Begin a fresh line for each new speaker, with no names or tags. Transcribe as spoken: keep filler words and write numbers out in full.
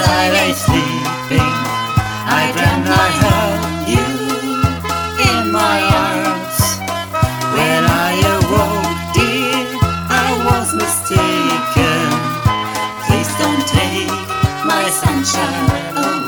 I lay sleeping, I dreamt I held you in my arms. When I awoke, dear, I was mistaken. Please don't take my sunshine away.